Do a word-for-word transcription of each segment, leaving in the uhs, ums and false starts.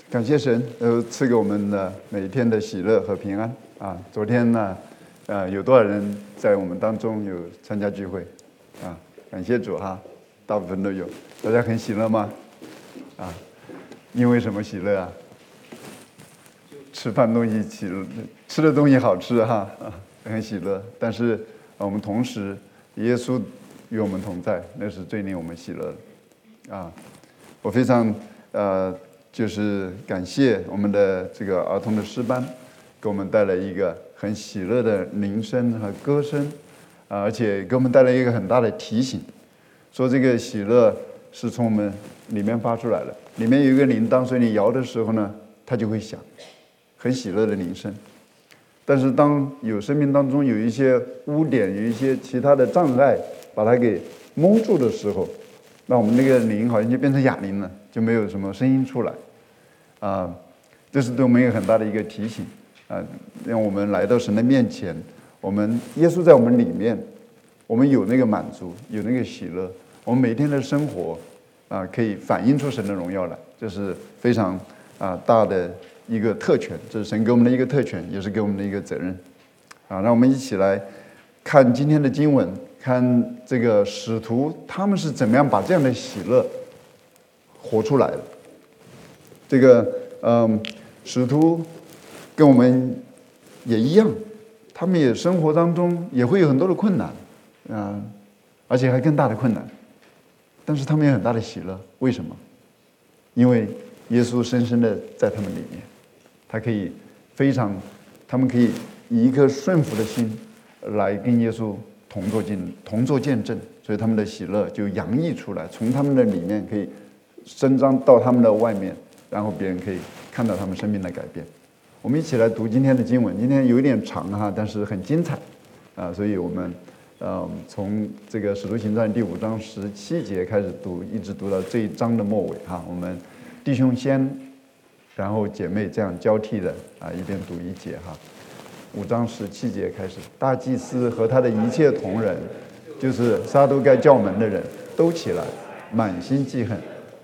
感谢神，呃，赐给我们的每一天的喜乐和平安啊！昨天呢，呃，有多少人在我们当中有参加聚会啊？感谢主哈，大部分都有。大家很喜乐吗？啊，因为什么喜乐啊？吃饭东西喜乐，吃的东西好吃哈啊，很喜乐。但是我们同时，耶稣与我们同在，那是最令我们喜乐的啊！我非常呃。就是感谢我们的这个儿童的诗班，给我们带来一个很喜乐的铃声和歌声，啊，而且给我们带来一个很大的提醒，说这个喜乐是从我们里面发出来的。里面有一个铃铛，所以你摇的时候呢，它就会响，很喜乐的铃声。但是当有生命当中有一些污点，有一些其他的障碍把它给蒙住的时候，那我们那个铃好像就变成哑铃了，就没有什么声音出来，啊，这是对我们有很大的一个提醒啊，让我们来到神的面前，我们耶稣在我们里面，我们有那个满足，有那个喜乐，我们每天的生活啊，可以反映出神的荣耀来，这是非常啊大的一个特权，这是神给我们的一个特权，也是给我们的一个责任啊。让我们一起来看今天的经文。看这个使徒他们是怎么样把这样的喜乐活出来的。这个嗯，使徒跟我们也一样，他们也生活当中也会有很多的困难啊、呃，而且还更大的困难，但是他们有很大的喜乐。为什么？因为耶稣深深的在他们里面，他可以非常，他们可以以一颗顺服的心来跟耶稣同作见同作见证，所以他们的喜乐就洋溢出来，从他们的里面可以伸张到他们的外面，然后别人可以看到他们生命的改变。我们一起来读今天的经文，今天有一点长哈，但是很精彩啊，所以我们呃从这个《使徒行传》第五章十七节开始读，一直读到这一章的末尾哈。我们弟兄先，然后姐妹这样交替的啊，一边读一节哈。五章十七节开始，大祭司和他的一切同人，就是撒都该教门的人都起来，满心记恨。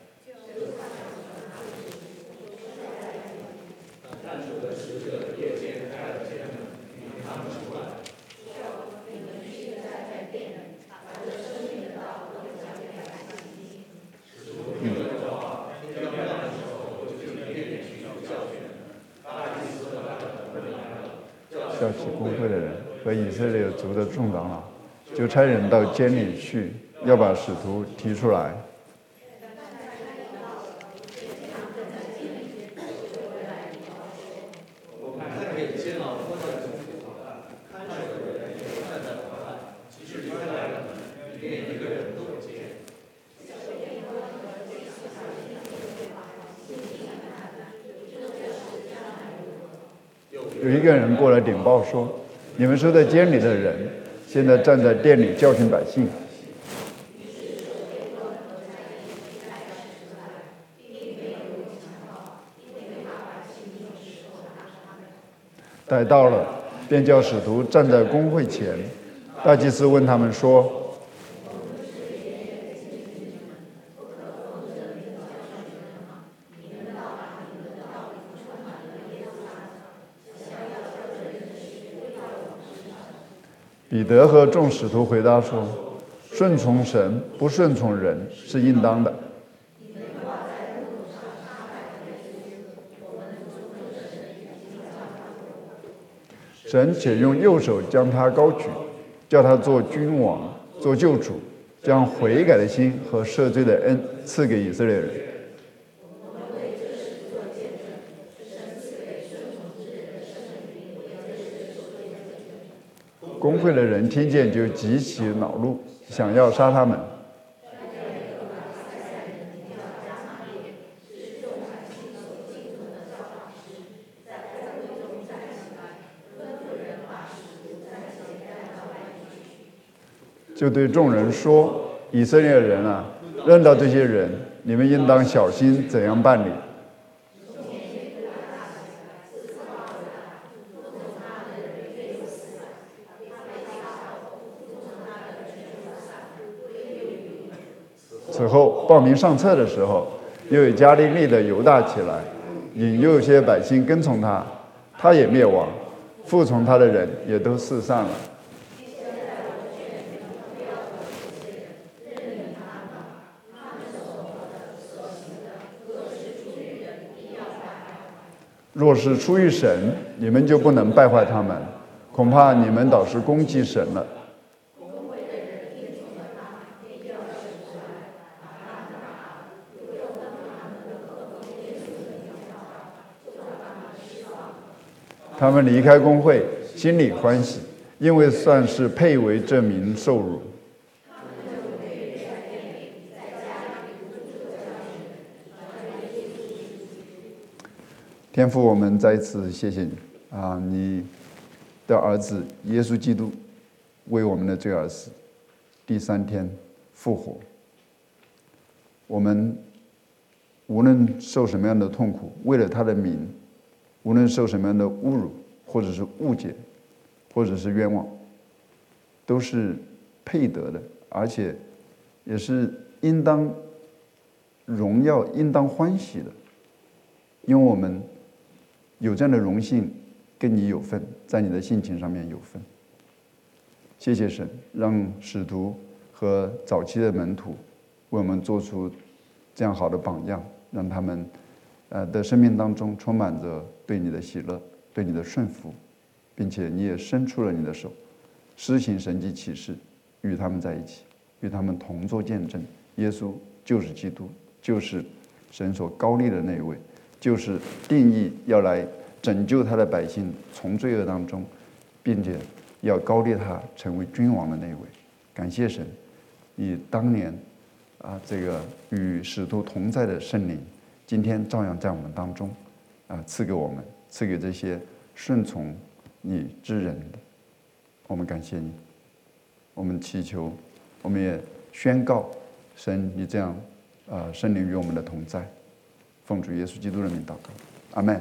叫起公会的人和以色列族的众长老，就差人到监里去，要把使徒提出来。有一个人过来禀报说，你们收在监里的人现在站在殿里教训百姓。逮到了，便叫使徒站在公会前。大祭司问他们说，彼得和众使徒回答说，顺从神不顺从人是应当的。神且用右手将他高举，叫他做君王，做救主，将悔改的心和赦罪的恩赐给以色列人。公会的人听见就极其恼怒，想要杀他们。就对众人说，以色列人啊，认到这些人，你们应当小心怎样办理。此后报名上册的时候，又有加利利的犹大起来， 引诱一些百姓跟从他，他也灭亡，服从他的人也都四散了。若是出于神，你们就不能败坏他们，恐怕你们倒是攻击神了。他们离开公会，心里欢喜，因为算是配为这名受辱。天父，我们再一次谢谢你啊！你的儿子耶稣基督为我们的罪而死，第三天复活。我们无论受什么样的痛苦，为了他的名，无论受什么样的侮辱，或者是误解，或者是冤枉，都是配得的，而且也是应当荣耀、应当欢喜的，因为我们有这样的荣幸，跟你有份，在你的性情上面有份。谢谢神，让使徒和早期的门徒为我们做出这样好的榜样，让他们呃的生命当中充满着对你的喜乐，对你的顺服，并且你也伸出了你的手，施行神迹奇事，与他们在一起，与他们同作见证。耶稣就是基督，就是神所高立的那一位，就是定义要来拯救他的百姓从罪恶当中，并且要高立他成为君王的那一位。感谢神，以当年啊这个与使徒同在的圣灵，今天照样在我们当中啊赐给我们，赐给这些顺从你之人的。我们感谢你，我们祈求，我们也宣告神，你这样啊圣灵与我们的同在。奉主耶稣基督的名祷告，阿们。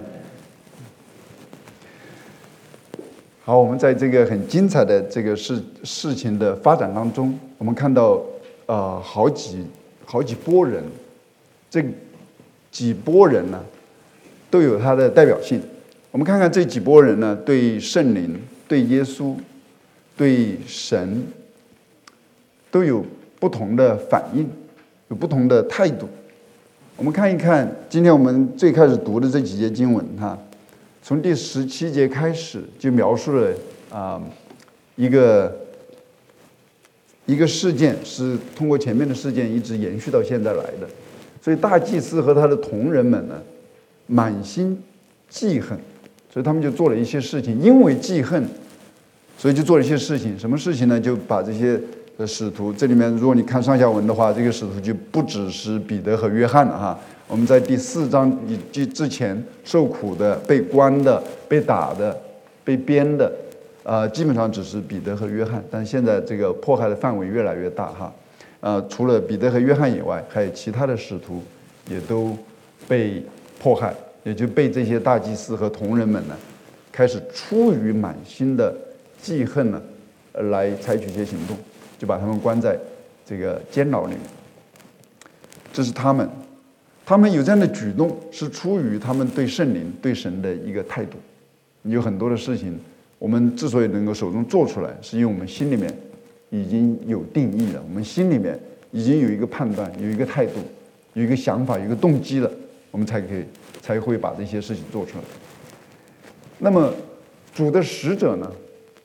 好，我们在这个很精彩的这个事事情的发展当中，我们看到呃好几好几波人，这几波人呢都有它的代表性。我们看看这几波人呢，对圣灵、对耶稣、对神都有不同的反应，有不同的态度。我们看一看，今天我们最开始读的这几节经文，哈，从第十七节开始就描述了啊、呃、一个一个事件，是通过前面的事件一直延续到现在来的。所以大祭司和他的同人们呢，满心记恨，所以他们就做了一些事情，因为记恨，所以就做了一些事情。什么事情呢？就把这些的使徒，这里面如果你看上下文的话，这个使徒就不只是彼得和约翰了哈。我们在第四章以及之前受苦的、被关的、被打的、被鞭的，呃，基本上只是彼得和约翰。但现在这个迫害的范围越来越大哈，呃，除了彼得和约翰以外，还有其他的使徒也都被迫害，也就被这些大祭司和同人们呢，开始出于满心的记恨呢，来采取一些行动。就把他们关在这个监牢里面。这是他们，他们有这样的举动，是出于他们对圣灵、对神的一个态度。有很多的事情，我们之所以能够手中做出来，是因为我们心里面已经有定义了，我们心里面已经有一个判断，有一个态度，有一个想法，有一个动机了，我们才可以才会把这些事情做出来。那么，主的使者呢？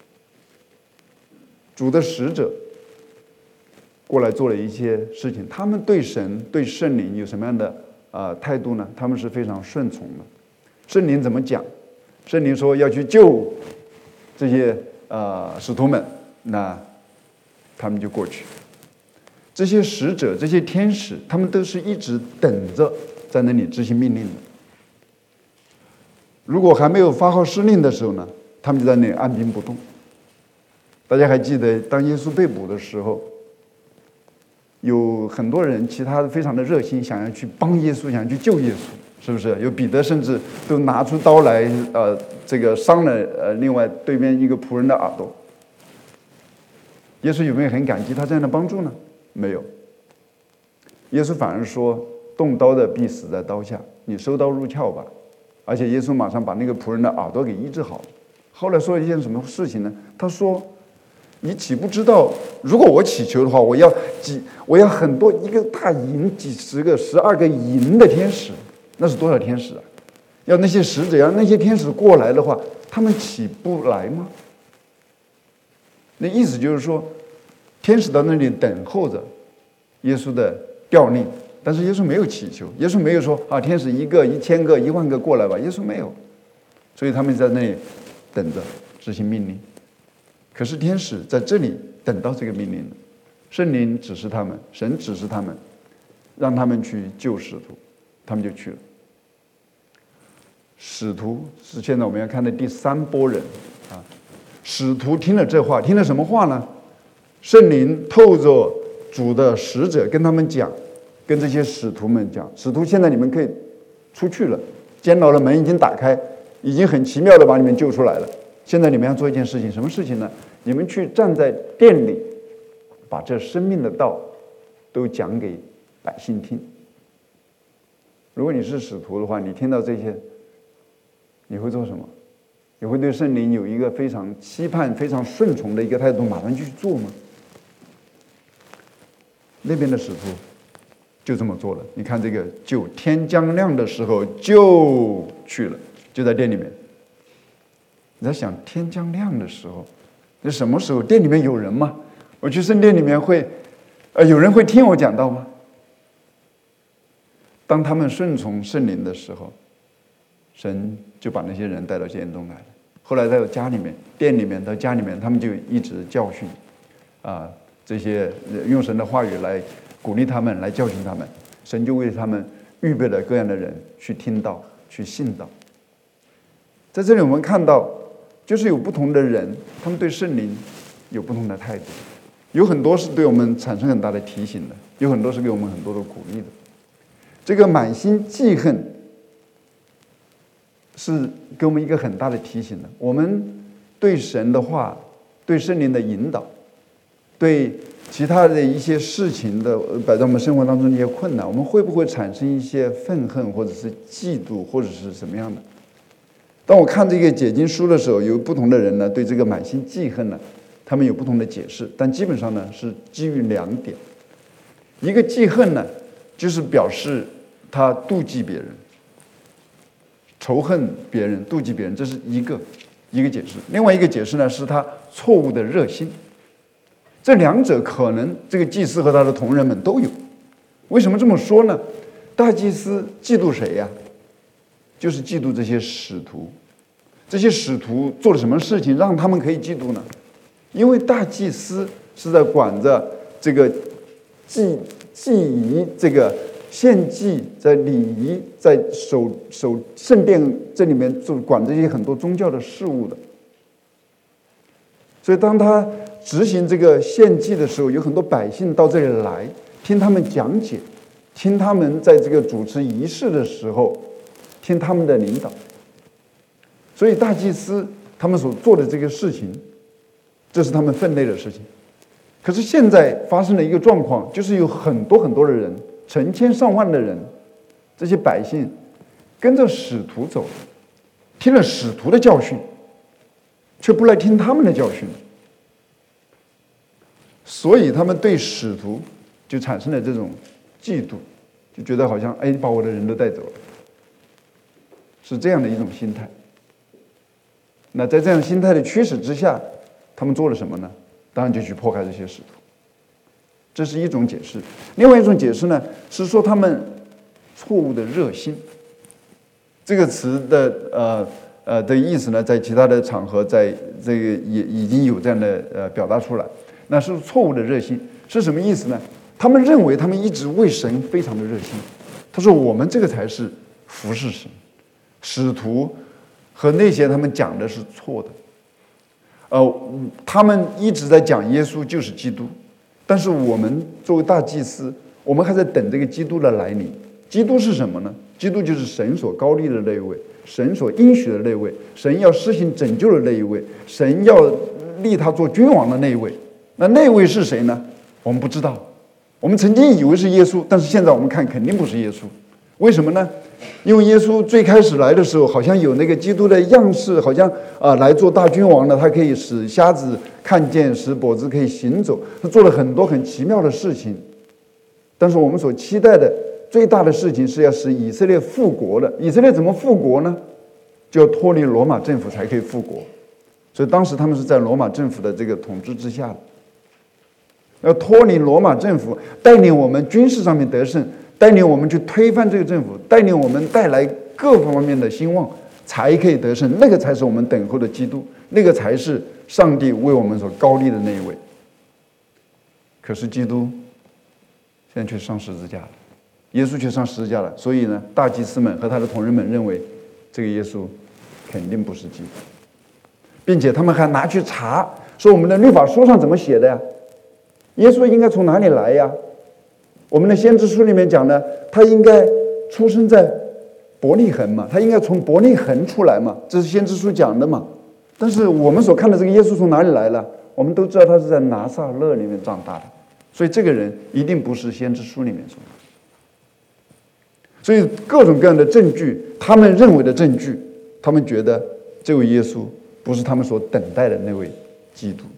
主的使者过来做了一些事情，他们对神、对圣灵有什么样的呃态度呢？他们是非常顺从的。圣灵怎么讲？圣灵说要去救这些呃使徒们，那他们就过去。这些使者、这些天使，他们都是一直等着在那里执行命令的。如果还没有发号施令的时候呢，他们就在那里按兵不动。大家还记得，当耶稣被捕的时候，有很多人其他的非常的热心，想要去帮耶稣，想要去救耶稣，是不是？有彼得甚至都拿出刀来，呃，这个伤了呃另外对面一个仆人的耳朵。耶稣有没有很感激他这样的帮助呢？没有。耶稣反而说：“动刀的必死在刀下，你收刀入鞘吧。” 而且耶稣马上把那个仆人的耳朵给医治好了。后来说了一件什么事情呢？他说：“你岂不知道，如果我祈求的话，我要几，我要很多，一个大营，几十个、十二个营的天使，那是多少天使啊？要那些使者，要那些天使过来的话，他们起不来吗？”那意思就是说，天使到那里等候着耶稣的调令，但是耶稣没有祈求，耶稣没有说啊，天使一个、一千个、一万个过来吧，耶稣没有，所以他们在那里等着执行命令。可是天使在这里等到这个命令了，圣灵指示他们，神指示他们，让他们去救使徒，他们就去了。使徒是现在我们要看的第三波人啊。使徒听了这话，听了什么话呢？圣灵透着主的使者跟他们讲，跟这些使徒们讲，使徒现在你们可以出去了，监牢的门已经打开，已经很奇妙的把你们救出来了。现在你们要做一件事情，什么事情呢？你们去站在殿里，把这生命的道都讲给百姓听。如果你是使徒的话，你听到这些，你会做什么？你会对圣灵有一个非常期盼、非常顺从的一个态度，马上就去做吗？那边的使徒就这么做了。你看这个，就天将亮的时候就去了，就在店里面。你在想，天将亮的时候，那什么时候？店里面有人吗？我去圣殿里面会，呃，有人会听我讲道吗？当他们顺从圣灵的时候，神就把那些人带到监中来了。后来到家里面、店里面、到家里面，他们就一直教训，啊，这些用神的话语来鼓励他们，来教训他们。神就为他们预备了各样的人去听道、去信道。在这里我们看到，就是有不同的人，他们对圣灵有不同的态度，有很多是对我们产生很大的提醒的，有很多是给我们很多的鼓励的。这个满心记恨是给我们一个很大的提醒的。我们对神的话、对圣灵的引导、对其他的一些事情的摆在我们生活当中的一些困难，我们会不会产生一些愤恨，或者是嫉妒，或者是什么样的？当我看这个解经书的时候，有不同的人呢对这个满心记恨呢，他们有不同的解释，但基本上呢是基于两点。一个记恨呢，就是表示他妒忌别人、仇恨别人、妒忌别人，这是一个一个解释。另外一个解释呢，是他错误的热心。这两者可能这个祭司和他的同仁们都有。为什么这么说呢？大祭司嫉妒谁呀？就是嫉妒这些使徒。这些使徒做了什么事情让他们可以嫉妒呢？因为大祭司是在管着这个祭祭仪、这个献祭、在礼仪、在守守圣殿这里面就管这些很多宗教的事务的。所以当他执行这个献祭的时候，有很多百姓到这里来听他们讲解，听他们在这个主持仪式的时候听他们的领导。所以大祭司他们所做的这个事情，这是他们分内的事情。可是现在发生了一个状况，就是有很多很多的人，成千上万的人，这些百姓跟着使徒走，听了使徒的教训，却不来听他们的教训，所以他们对使徒就产生了这种嫉妒，就觉得好像哎，把我的人都带走了，是这样的一种心态。那在这样心态的驱使之下，他们做了什么呢？当然就去迫害这些使徒，这是一种解释。另外一种解释呢，是说他们错误的热心。这个词的呃呃的意思呢，在其他的场合，在这个也已经有这样的呃表达出来。那是错误的热心是什么意思呢？他们认为他们一直为神非常的热心。他说我们这个才是服侍神，使徒和那些他们讲的是错的。呃，他们一直在讲耶稣就是基督，但是我们作为大祭司，我们还在等这个基督的来临。基督是什么呢？基督就是神所高立的那一位，神所应许的那一位，神要施行拯救的那一位，神要立他做君王的那一位。那那位是谁呢？我们不知道。我们曾经以为是耶稣，但是现在我们看肯定不是耶稣。为什么呢？ 因为耶稣最开始来的时候，好像有那个基督的样式，好像啊来做大君王了，他可以使瞎子看见，使跛子可以行走，他做了很多很奇妙的事情。但是我们所期待的最大的事情是要使以色列复国的。以色列怎么复国呢？就要脱离罗马政府才可以复国。所以当时他们是在罗马政府的这个统治之下的。要脱离罗马政府，带领我们军事上面得胜，带领我们去推翻这个政府，带领我们带来各方面的兴旺，才可以得胜。那个才是我们等候的基督，那个才是上帝为我们所高立的那一位。可是基督现在却上十字架了，耶稣却上十字架了。所以呢，大祭司们和他的同人们认为这个耶稣肯定不是基督，并且他们还拿去查，说我们的律法书上怎么写的呀？耶稣应该从哪里来呀？我们的先知书里面讲呢，他应该出生在伯利恒嘛，他应该从伯利恒出来嘛，这是先知书讲的嘛。但是我们所看的这个耶稣从哪里来了？我们都知道他是在拿撒勒里面长大的，所以这个人一定不是先知书里面说的。所以各种各样的证据，他们认为的证据，他们觉得这位耶稣不是他们所等待的那位基督。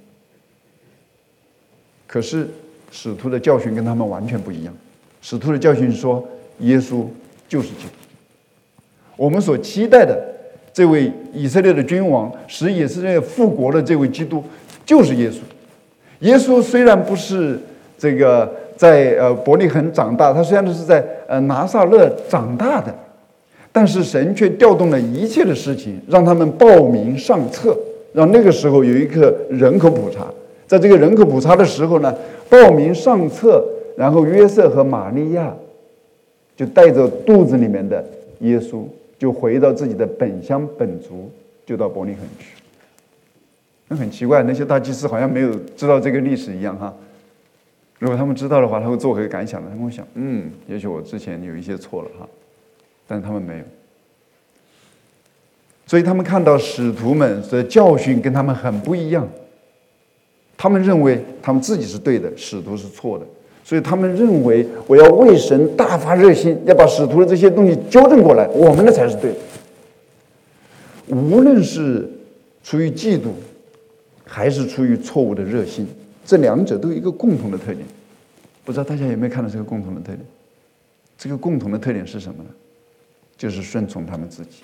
可是使徒的教训跟他们完全不一样。使徒的教训说，耶稣就是基督。我们所期待的这位以色列的君王，使以色列复国的这位基督，就是耶稣。耶稣虽然不是这个在呃伯利恒长大，他虽然是在呃拿撒勒长大的，但是神却调动了一切的事情，让他们报名上册，让那个时候有一个人口普查。在这个人口普查的时候呢，报名上册，然后约瑟和玛利亚就带着肚子里面的耶稣，就回到自己的本乡本族，就到伯利恒去。那很奇怪，那些大祭司好像没有知道这个历史一样哈。如果他们知道的话，他会作何感想呢？他们会想，嗯，也许我之前有一些错了哈，但是他们没有。所以他们看到使徒们的教训跟他们很不一样。他们认为他们自己是对的，使徒是错的，所以他们认为我要为神大发热心，要把使徒的这些东西纠正过来，我们的才是对的。无论是出于嫉妒，还是出于错误的热心，这两者都有一个共同的特点。不知道大家有没有看到这个共同的特点？这个共同的特点是什么呢？就是顺从他们自己，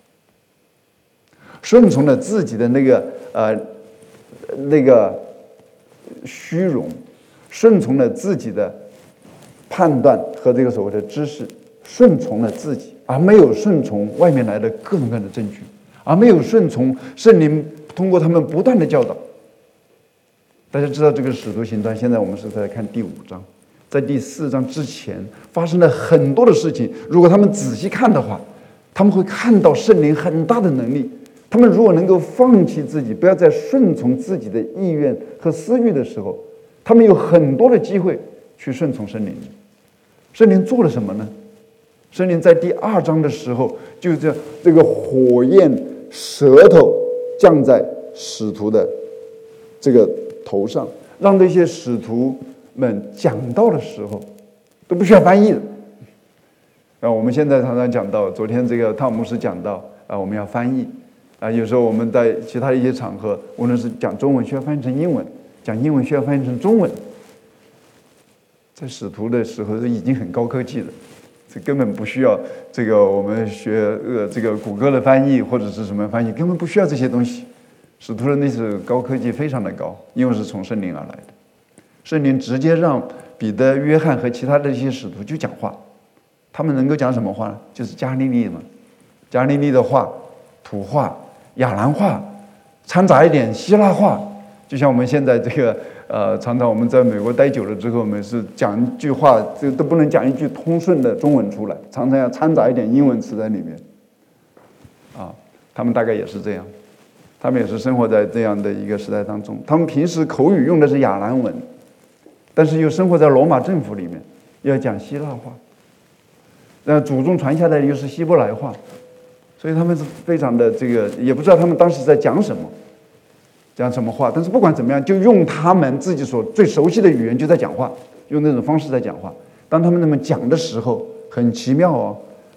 顺从了自己的那个呃那个。虚荣，顺从了自己的判断和这个所谓的知识，顺从了自己，而没有顺从外面来的各种各样的证据，而没有顺从圣灵通过他们不断的教导。大家知道这个使徒行传，现在我们是在看第五章，在第四章之前发生了很多的事情，如果他们仔细看的话，他们会看到圣灵很大的能力。他们如果能够放弃自己，不要再顺从自己的意愿和私欲的时候，他们有很多的机会去顺从圣灵。圣灵做了什么呢？圣灵在第二章的时候，就这这个火焰舌头降在使徒的这个头上，让这些使徒们讲道的时候都不需要翻译的。啊，我们现在常常讲到，昨天这个汤姆斯讲到啊，我们要翻译。啊，有时候我们在其他的一些场合，无论是讲中文需要翻译成英文，讲英文需要翻译成中文。在使徒的时候已经很高科技了，这根本不需要这个我们学呃这个谷歌的翻译或者是什么翻译，根本不需要这些东西。使徒的那是高科技非常的高，因为是从圣灵而来的。圣灵直接让彼得、约翰和其他的一些使徒就讲话，他们能够讲什么话呢？就是加利利嘛，加利利的话、土话、亚兰话，掺杂一点希腊话，就像我们现在这个呃，常常我们在美国待久了之后，我们是讲一句话，这都不能讲一句通顺的中文出来，常常要掺杂一点英文词在里面。啊，他们大概也是这样，他们也是生活在这样的一个时代当中。他们平时口语用的是亚兰文，但是又生活在罗马政府里面，要讲希腊话，那祖宗传下来的又是希伯来话。所以他们是非常的这个，也不知道他们当时在讲什么，讲什么话。但是不管怎么样，就用他们自己所最熟悉的语言就在讲话，用那种方式在讲话。当他们那么讲的时候，很奇妙哦，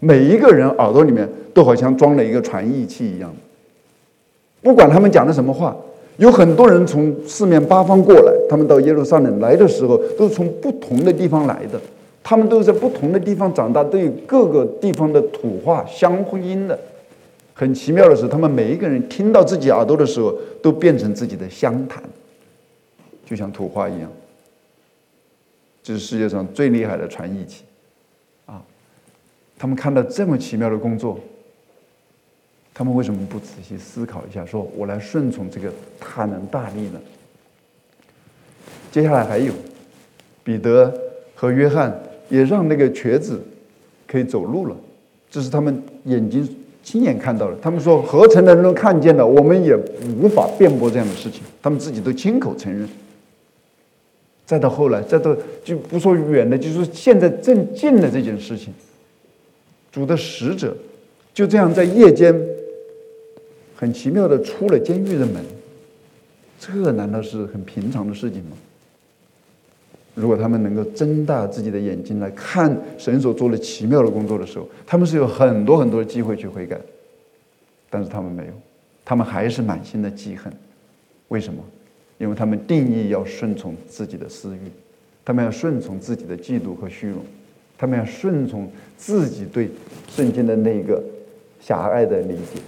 每一个人耳朵里面都好像装了一个传译器一样，不管他们讲的什么话，有很多人从四面八方过来，他们到耶路撒冷来的时候，都是从不同的地方来的，他们都是在不同的地方长大，都有各个地方的土话相呼应的。很奇妙的是，他们每一个人听到自己耳朵的时候，都变成自己的乡谈，就像土话一样。这是世界上最厉害的传译器啊！他们看到这么奇妙的工作，他们为什么不仔细思考一下，说我来顺从这个大能大力呢？接下来还有彼得和约翰也让那个瘸子可以走路了，这是他们眼睛亲眼看到的。他们说合城的人都看见了，我们也无法辩驳这样的事情，他们自己都亲口承认。再到后来，再到就不说远的，就说现在正近的这件事情，主的使者就这样在夜间很奇妙的出了监狱的门，这难道是很平常的事情吗？如果他们能够睁大自己的眼睛来看神所做的奇妙的工作的时候，他们是有很多很多的机会去悔改，但是他们没有，他们还是满心的记恨。为什么？因为他们定义要顺从自己的私欲，他们要顺从自己的嫉妒和虚荣，他们要顺从自己对圣经的那个狭隘的理解。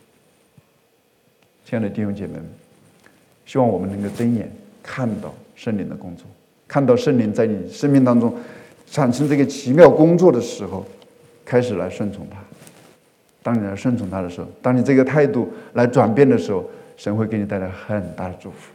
亲爱的弟兄姐妹们，希望我们能够睁眼看到圣灵的工作，看到圣灵在你生命当中产生这个奇妙工作的时候，开始来顺从他。当你来顺从他的时候，当你这个态度来转变的时候，神会给你带来很大的祝福。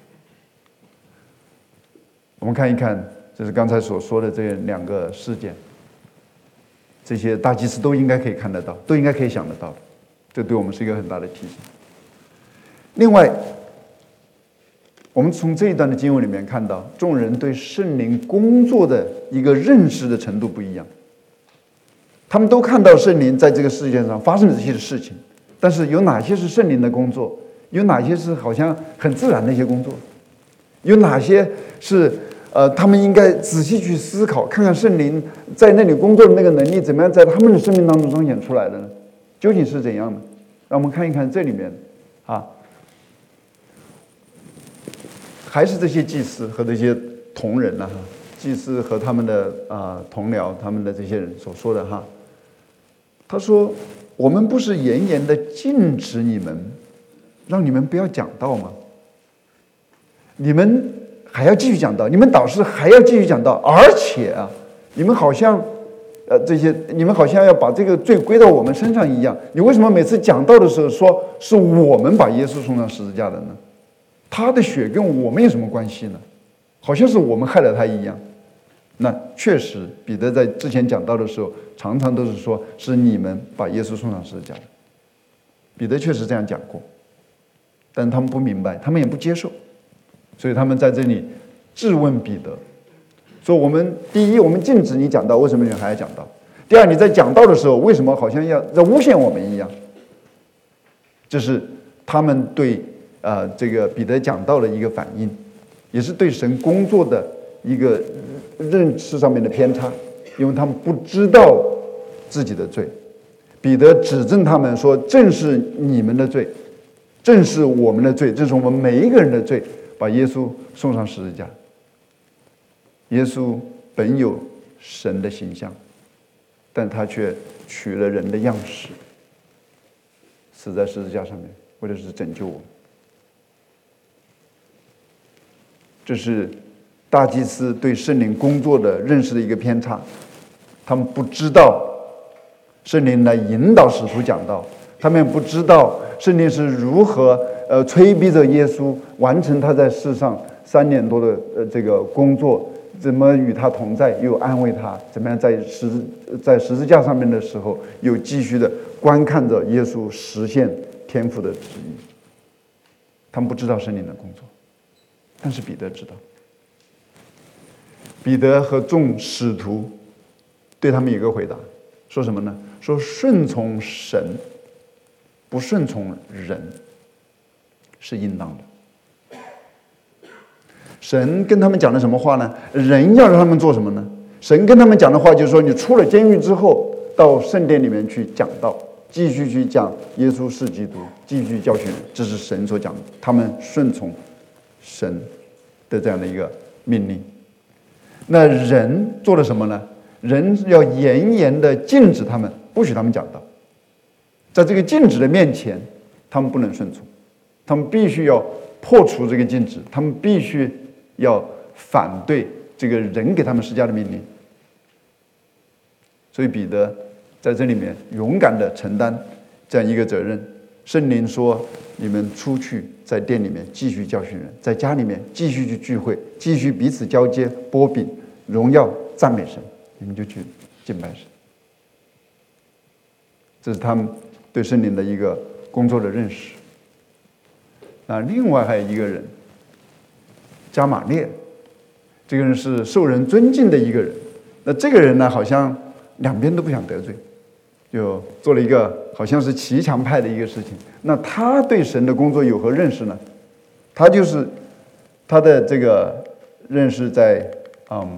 我们看一看，就是刚才所说的这两个事件，这些大祭司都应该可以看得到，都应该可以想得到的，这对我们是一个很大的提醒。另外，我们从这一段的经文里面看到，众人对圣灵工作的一个认识的程度不一样。他们都看到圣灵在这个世界上发生的这些事情，但是有哪些是圣灵的工作，有哪些是好像很自然的一些工作，有哪些是呃，他们应该仔细去思考，看看圣灵在那里工作的那个能力怎么样在他们的生命当中彰显出来的呢？究竟是怎样的？让我们看一看这里面啊，还是这些祭司和这些同人呢、啊？祭司和他们的啊、呃、同僚，他们的这些人所说的哈，他说：“我们不是严严的禁止你们，让你们不要讲道吗？你们还要继续讲道，你们导师还要继续讲道，而且啊，你们好像呃这些，你们好像要把这个罪归到我们身上一样。你为什么每次讲道的时候说是我们把耶稣送上十字架的呢？他的血跟我们有什么关系呢？好像是我们害了他一样。”那确实，彼得在之前讲道的时候，常常都是说是你们把耶稣送上十字架的。彼得确实这样讲过，但他们不明白，他们也不接受，所以他们在这里质问彼得，说：我们第一，我们禁止你讲道，为什么你还要讲道？第二，你在讲道的时候，为什么好像要在诬陷我们一样？这是他们对呃这个彼得讲道的一个反应，也是对神工作的一个认识上面的偏差，因为他们不知道自己的罪。彼得指正他们说：正是你们的罪，正是我们的罪，正是我们每一个人的罪，把耶稣送上十字架。耶稣本有神的形象，但他却取了人的样式，死在十字架上面，为的是拯救我们。这是大祭司对圣灵工作的认识的一个偏差，他们不知道圣灵来引导使徒讲道，他们也不知道圣灵是如何呃催逼着耶稣完成他在世上三年多的呃这个工作，怎么与他同在，又安慰他，怎么样在十在十字架上面的时候，又继续的观看着耶稣实现天父的旨意。他们不知道圣灵的工作，但是彼得知道。彼得和众使徒对他们有个回答，说什么呢？说顺从神，不顺从人，是应当的。神跟他们讲的什么话呢？人要让他们做什么呢？神跟他们讲的话就是说，你出了监狱之后， 到圣殿里面去讲道，继续去讲耶稣是基督，继续教训人，这是神所讲的。他们顺从神的这样的一个命令。那人做了什么呢？人要严严的禁止他们，不许他们讲道。在这个禁止的面前，他们不能顺从，他们必须要破除这个禁止，他们必须要反对这个人给他们施加的命令。所以彼得在这里面勇敢的承担这样一个责任。圣灵说：“你们出去，在店里面继续教训人，在家里面继续去聚会，继续彼此交接，擘饼，荣耀赞美神，你们就去敬拜神。”这是他们对圣灵的一个工作的认识。那另外还有一个人，加玛列，这个人是受人尊敬的一个人。那这个人呢，好像两边都不想得罪，就做了一个好像是骑墙派的一个事情。那他对神的工作有何认识呢？他就是他的这个认识在嗯，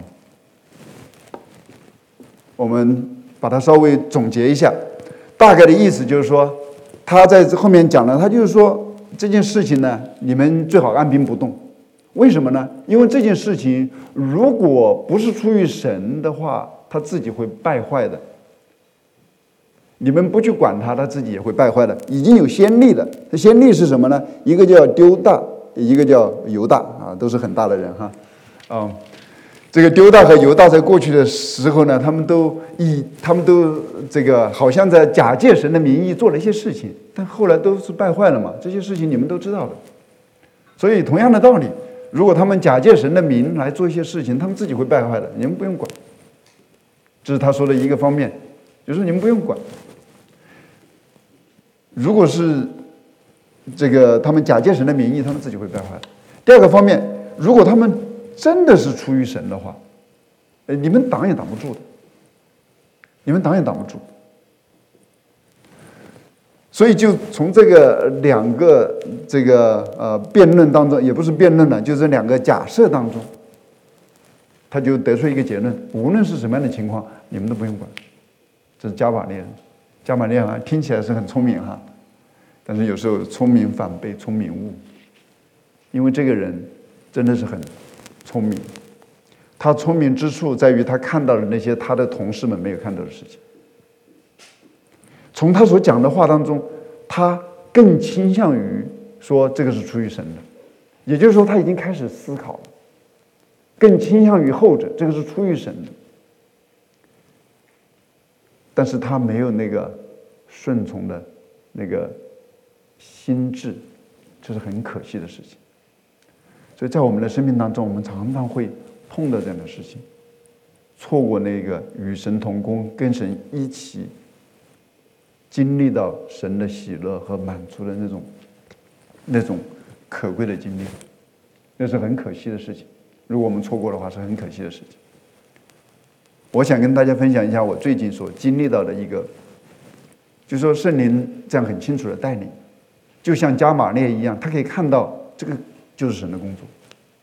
我们把它稍微总结一下，大概的意思就是说，他在后面讲了，他就是说这件事情呢，你们最好按兵不动。为什么呢？因为这件事情如果不是出于神的话，他自己会败坏的。你们不去管他，他自己也会败坏的。已经有先例的，这先例是什么呢？一个叫丢大，一个叫犹大啊，都是很大的人哈。啊，这个丢大和犹大在过去的时候呢，他们都以他们都这个好像在假借神的名义做了一些事情，但后来都是败坏了嘛。这些事情你们都知道的。所以同样的道理，如果他们假借神的名来做一些事情，他们自己会败坏的，你们不用管。这是他说的一个方面，就是你们不用管。如果是这个他们假借神的名义，他们自己会败坏。第二个方面，如果他们真的是出于神的话，你们挡也挡不住的，你们挡也挡不住。所以就从这个两个这个呃辩论当中，也不是辩论了，就是两个假设当中，他就得出一个结论：无论是什么样的情况，你们都不用管。这是加玛列人。加玛列人听起来是很聪明哈，但是有时候聪明反被聪明误，因为这个人真的是很聪明。他聪明之处在于他看到了那些他的同事们没有看到的事情。从他所讲的话当中，他更倾向于说这个是出于神的，也就是说他已经开始思考了，更倾向于后者，这个是出于神的。但是他没有那个顺从的那个心智，这是很可惜的事情。所以在我们的生命当中，我们常常会碰到这样的事情，错过那个与神同工，跟神一起经历到神的喜乐和满足的那种那种可贵的经历，那是很可惜的事情。如果我们错过的话，是很可惜的事情。我想跟大家分享一下我最近所经历到的一个，就是说圣灵这样很清楚的带领，就像加玛列一样，他可以看到这个就是神的工作。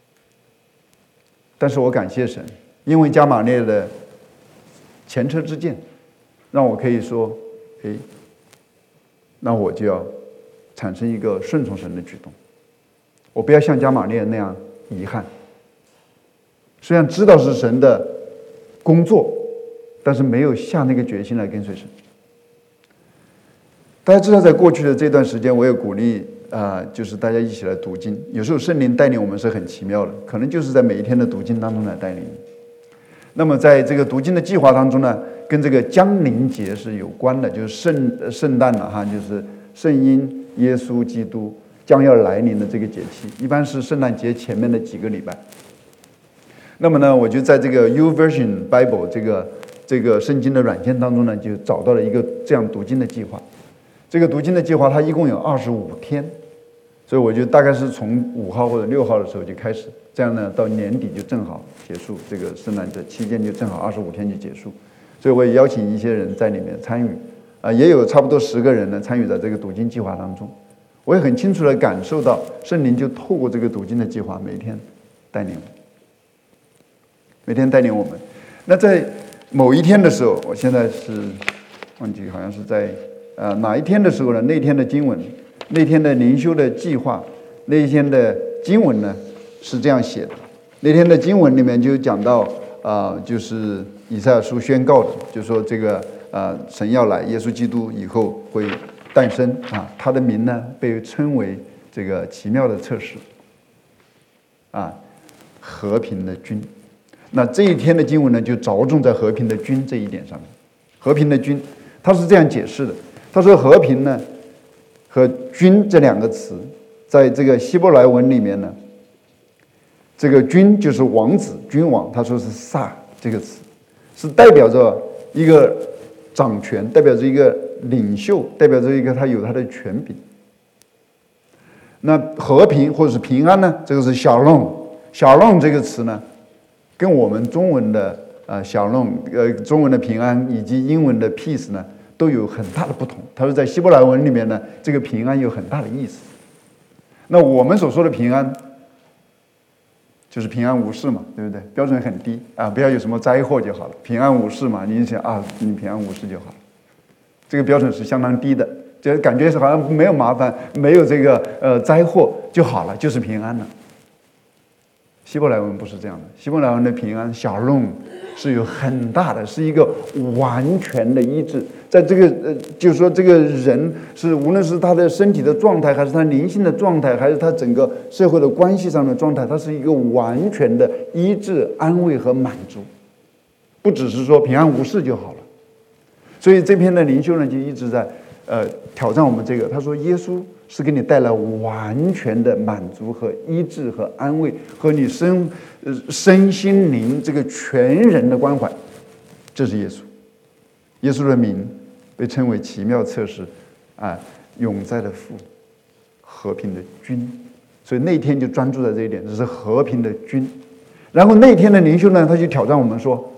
但是我感谢神，因为加玛列的前车之鉴，让我可以说，哎，那我就要产生一个顺从神的举动，我不要像加玛列那样遗憾。虽然知道是神的工作，但是没有下那个决心来跟随神。大家知道，在过去的这段时间，我也鼓励啊、呃，就是大家一起来读经。有时候圣灵带领我们是很奇妙的，可能就是在每一天的读经当中来带领你。那么在这个读经的计划当中呢，跟这个降临节是有关的，就是圣圣诞了哈，就是圣婴耶稣基督将要来临的这个节气，一般是圣诞节前面的几个礼拜。那么呢，我就在这个 YouVersion Bible 这个这个圣经的软件当中呢，就找到了一个这样读经的计划。这个读经的计划它一共有二十五天，所以我就大概是从五号或者六号的时候就开始，这样呢到年底就正好结束，这个圣诞节期间就正好二十五天就结束。所以我也邀请一些人在里面参与，啊，也有差不多十个人呢参与在这个读经计划当中。我也很清楚地感受到圣灵就透过这个读经的计划，每天带领我。每天带领我们。那在某一天的时候，我现在是忘记好像是在呃哪一天的时候呢？那天的经文，那天的灵修的计划，那一天的经文呢是这样写的。那天的经文里面就讲到啊、呃，就是以赛亚书宣告的，就说这个啊、呃、神要来，耶稣基督以后会诞生啊，他的名呢被称为这个奇妙的策士啊，和平的君。那这一天的经文呢，就着重在和平的君这一点上面。和平的君，他是这样解释的：他说和平呢和君这两个词，在这个希伯来文里面呢，这个君就是王子、君王，他说是萨这个词，是代表着一个掌权，代表着一个领袖，代表着一个他有他的权柄。那和平或者是平安呢，这个是shalom，shalom这个词呢，跟我们中文的呃shalom呃中文的平安以及英文的 peace 呢，都有很大的不同。他说在希伯来文里面呢，这个平安有很大的意思。那我们所说的平安，就是平安无事嘛，对不对？标准很低啊，不要有什么灾祸就好了。平安无事嘛，你想啊，你平安无事就好了，这个标准是相当低的，就感觉是好像没有麻烦，没有这个呃灾祸就好了，就是平安了。希伯来文不是这样的，希伯来文的平安shalom是有很大的，是一个完全的医治。在这个呃，就是说这个人是无论是他的身体的状态，还是他灵性的状态，还是他整个社会的关系上的状态，他是一个完全的医治、安慰和满足，不只是说平安无事就好了。所以这篇的灵修呢，就一直在呃挑战我们这个。他说，耶稣是给你带来完全的满足和医治和安慰，和你身呃身心灵这个全人的关怀，这是耶稣。耶稣的名被称为奇妙策士，啊，永在的父，和平的君。所以那天就专注在这一点，这是和平的君。然后那天的灵修呢，他就挑战我们说，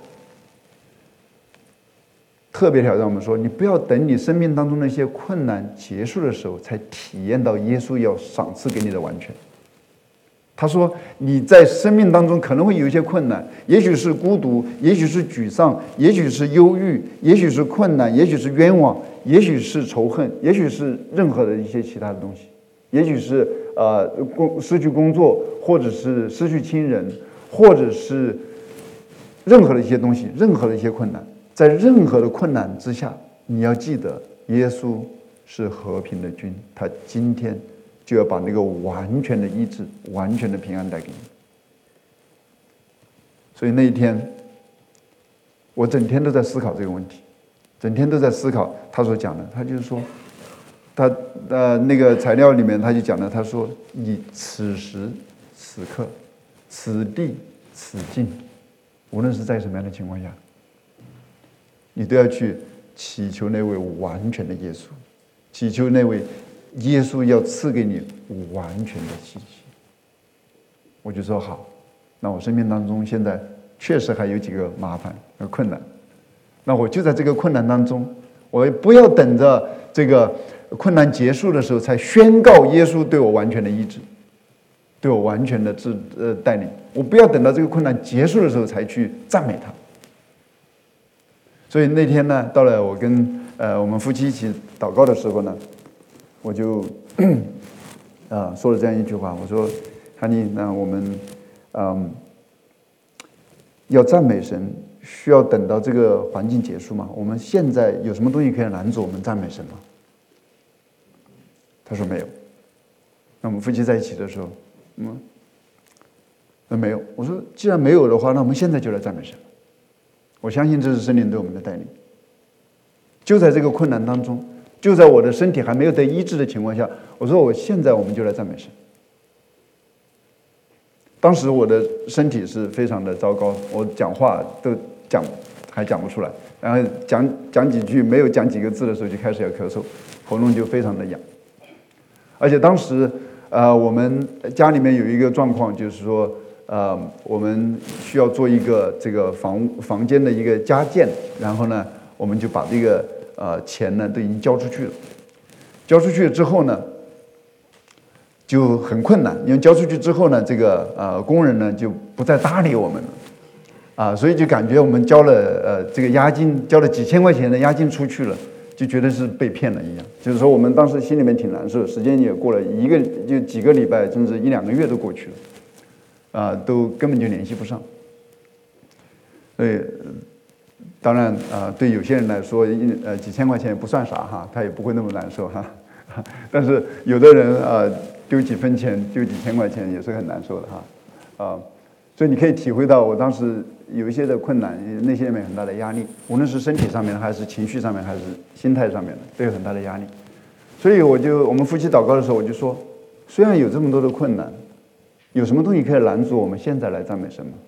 特别挑战我们说，你不要等你生命当中那些困难结束的时候，才体验到耶稣要赏赐给你的完全。他说，你在生命当中可能会有一些困难，也许是孤独，也许是沮丧，也许是忧郁，也许是困难，也许是冤枉，也许是仇恨，也许是任何的一些其他的东西，也许是呃工失去工作，或者是失去亲人，或者是任何的一些东西，任何的一些困难。在任何的困难之下，你要记得，耶稣是和平的君，他今天就要把那个完全的医治、完全的平安带给你。所以那一天，我整天都在思考这个问题，整天都在思考他所讲的。他就是说，他呃那个材料里面他就讲了，他说以此时此刻、此地此境，无论是在什么样的情况下，你都要去祈求那位完全的耶稣，祈求那位耶稣要赐给你完全的气息。我就说好，那我生命当中现在确实还有几个麻烦和困难，那我就在这个困难当中，我不要等着这个困难结束的时候才宣告耶稣对我完全的医治，对我完全的治呃带领。我不要等到这个困难结束的时候才去赞美他。所以那天呢，到了我跟呃我们夫妻一起祷告的时候呢，我就啊说了这样一句话，我说：“哈尼，那我们嗯要赞美神，需要等到这个环境结束吗？我们现在有什么东西可以拦阻我们赞美神吗？”他说没有。那我们夫妻在一起的时候，嗯，那没有。我说既然没有的话，那我们现在就来赞美神。我相信这是圣灵对我们的带领。就在这个困难当中，就在我的身体还没有得医治的情况下，我说我现在我们就来赞美神。当时我的身体是非常的糟糕，我讲话都讲还讲不出来，然后讲讲几句没有讲几个字的时候就开始要咳嗽，喉咙就非常的痒。而且当时呃我们家里面有一个状况，就是说呃，我们需要做一个这个房房间的一个加建，然后呢，我们就把这个呃钱呢都已经交出去了。交出去之后呢，就很困难，因为交出去之后呢，这个呃工人呢就不再搭理我们了，啊，所以就感觉我们交了呃这个押金，交了几千块钱的押金出去了， 就觉得是被骗了一样。就是说，我们当时心里面挺难受，时间也过了一个就几个礼拜，甚至一两个月都过去了，啊，都根本就联系不上。所以，当然啊，对有些人来说，一呃几千块钱也不算啥哈，他也不会那么难受哈。但是有的人啊，丢几分钱、丢几千块钱也是很难受的哈，啊，所以你可以体会到我当时有一些的困难，内心里面很大的压力，无论是身体上面还是情绪上面还是心态上面的，都有很大的压力。所以我就我们夫妻祷告的时候，我就说，虽然有这么多的困难，有什么东西可以拦阻我们现在来赞美神吗？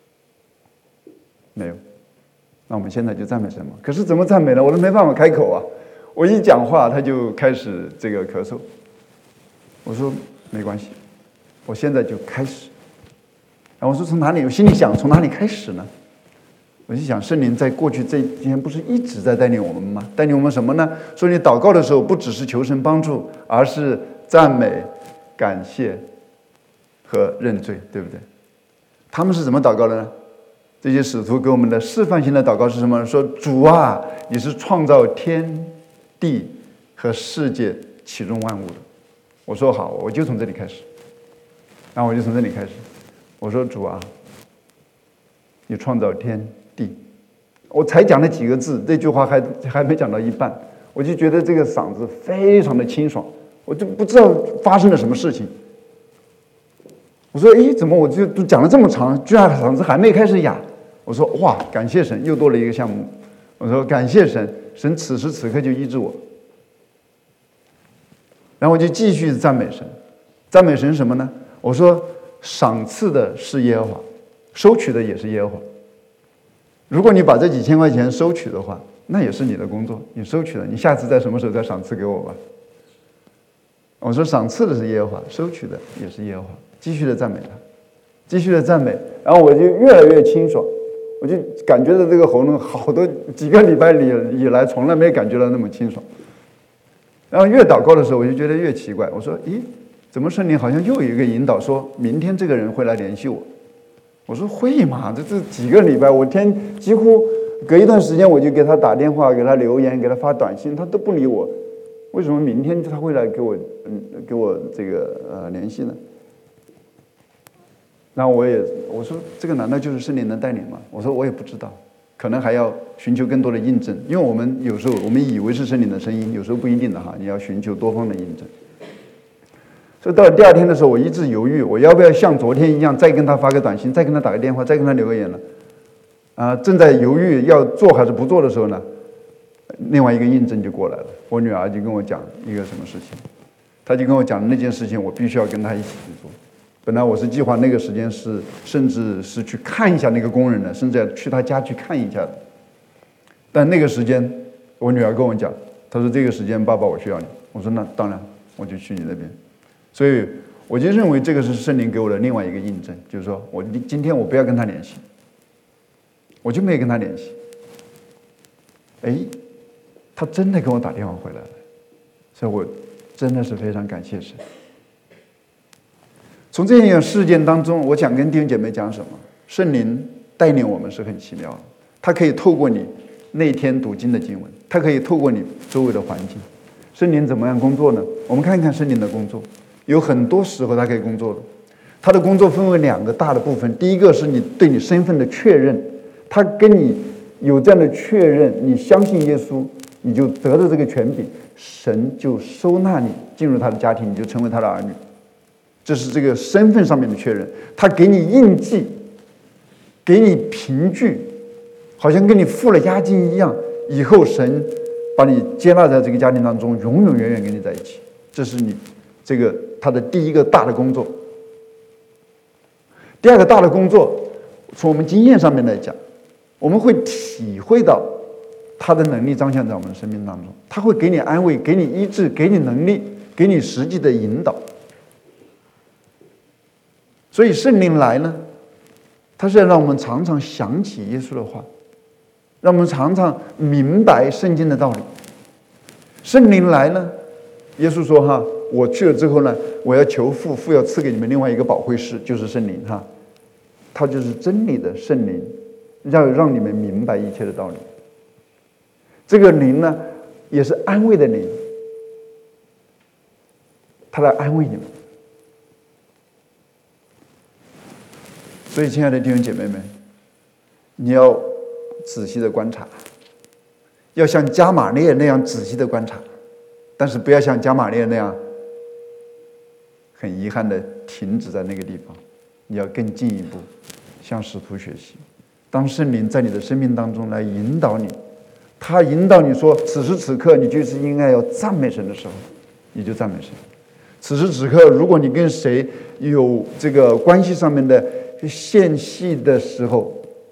没有。那我们现在就赞美神嘛。可是怎么赞美呢？我都没办法开口啊。我一讲话，他就开始这个咳嗽。我说没关系，我现在就开始。然后我说从哪里？我心里想从哪里开始呢？我就想圣灵在过去这几天不是一直在带领我们吗？带领我们什么呢？说你祷告的时候不只是求神帮助，而是赞美、感谢和认罪，对不对？他们是怎么祷告的呢？这些使徒给我们的示范性的祷告是什么？说主啊，你是创造天地和世界其中万物的。我说好，我就从这里开始。然后我就从这里开始，我说主啊，你创造天地。我才讲了几个字，这句话还还没讲到一半，我就觉得这个嗓子非常的清爽，我就不知道发生了什么事情。我说，诶，怎么我就都讲了这么长，居然嗓子还没开始哑？我说，哇，感谢神，又多了一个项目。我说，感谢神，神此时此刻就医治我。然后我就继续赞美神，赞美神什么呢？我说，赏赐的是耶和华，收取的也是耶和华。如果你把这几千块钱收取的话，那也是你的工作，你收取了，你下次在什么时候再赏赐给我吧。我说，赏赐的是耶和华，收取的也是耶和华。继续的赞美他，继续的赞美，然后我就越来越清爽，我就感觉到这个喉咙好多几个礼拜里以来从来没感觉到那么清爽。然后越祷告的时候，我就觉得越奇怪，我说，咦，怎么圣灵好像又有一个引导，说明天这个人会来联系我？我说会吗？这这几个礼拜，我天几乎隔一段时间我就给他打电话，给他留言，给他发短信，他都不理我。为什么明天他会来给我嗯给我这个呃联系呢？然后我也我说这个难道就是圣灵的带领吗？我说我也不知道，可能还要寻求更多的印证，因为我们有时候我们以为是圣灵的声音，有时候不一定的哈，你要寻求多方的印证。所以到了第二天的时候，我一直犹豫，我要不要像昨天一样再跟他发个短信，再跟他打个电话，再跟他留个言呢？啊，正在犹豫要做还是不做的时候呢，另外一个印证就过来了。我女儿就跟我讲一个什么事情，她就跟我讲那件事情，我必须要跟她一起去做。本来我是计划那个时间是，甚至是去看一下那个工人的，甚至要去他家去看一下的。但那个时间，我女儿跟我讲，她说这个时间爸爸我需要你。我说那当然，我就去你那边。所以我就认为这个是圣灵给我的另外一个印证，就是说我今天我不要跟他联系，我就没跟他联系。哎，他真的给我打电话回来了，所以我真的是非常感谢神。从这样事件当中，我想跟弟兄姐妹讲什么？圣灵带领我们是很奇妙的，他可以透过你那天读经的经文，他可以透过你周围的环境。圣灵怎么样工作呢？我们看一看圣灵的工作，有很多时候他可以工作的。他的工作分为两个大的部分，第一个是你对你身份的确认，他跟你有这样的确认，你相信耶稣，你就得到这个权柄，神就收纳你进入他的家庭，你就成为他的儿女。这是这个身份上面的确认，他给你印记，给你凭据，好像跟你付了押金一样，以后神把你接纳在这个家庭当中，永永远远跟你在一起。这是你这个他的第一个大的工作。第二个大的工作，从我们经验上面来讲，我们会体会到他的能力彰显在我们的生命当中，他会给你安慰，给你医治，给你能力，给你实际的引导。所以圣灵来呢，他是要让我们常常想起耶稣的话，让我们常常明白圣经的道理。圣灵来呢，耶稣说哈，我去了之后呢，我要求父，父要赐给你们另外一个保惠师，就是圣灵哈，他就是真理的圣灵，要让你们明白一切的道理。这个灵呢， 也是安慰的灵，他来安慰你们。所以，亲爱的弟兄姐妹们，你要仔细的观察，要像加玛列那样仔细的观察，但是不要像加玛列那样很遗憾的停止在那个地方，你要更进一步向使徒学习。当圣灵在你的生命当中来引导你，他引导你说此时此刻你就是应该要赞美神的时候，你就赞美神。此时此刻如果你跟谁有这个关系上面的间隙的时候，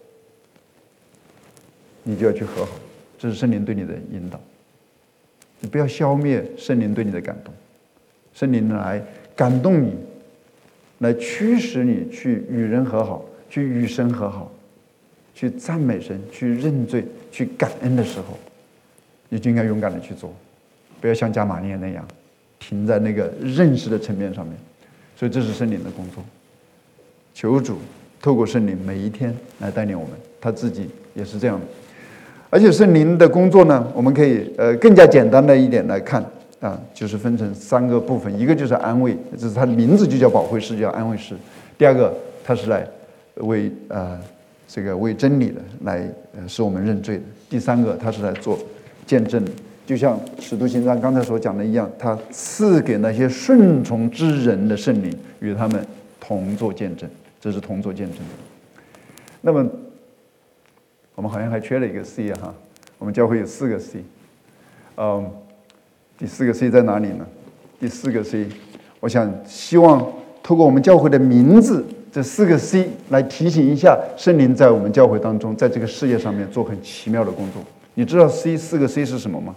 你就要去和好，这是圣灵对你的引导。你不要消灭圣灵对你的感动，圣灵来感动你，来驱使你去与人和好，去与神和好，去赞美神，去认罪，去感恩的时候，你就应该勇敢的去做，不要像加玛列那样停在那个认识的层面上面。所以这是圣灵的工作，求主透过圣灵每一天来带领我们，他自己也是这样的。而且圣灵的工作呢，我们可以呃更加简单的一点来看啊，就是分成三个部分。一个就是安慰，这是他的名字就叫保惠师，叫安慰师。第二个，他是来为呃这个为真理的，来呃使我们认罪的。第三个，他是来做见证的，就像使徒行传刚才所讲的一样，他赐给那些顺从之人的圣灵，与他们同作见证，这是同作见证。那么我们好像还缺了一个 C 啊，哈，我们教会有四个 C， 嗯，第四个 C 在哪里呢？第四个 C， 我想希望透过我们教会的名字这四个 C 来提醒一下圣灵在我们教会当中，在这个事业上面做很奇妙的工作。你知道 C 四个 C 是什么吗？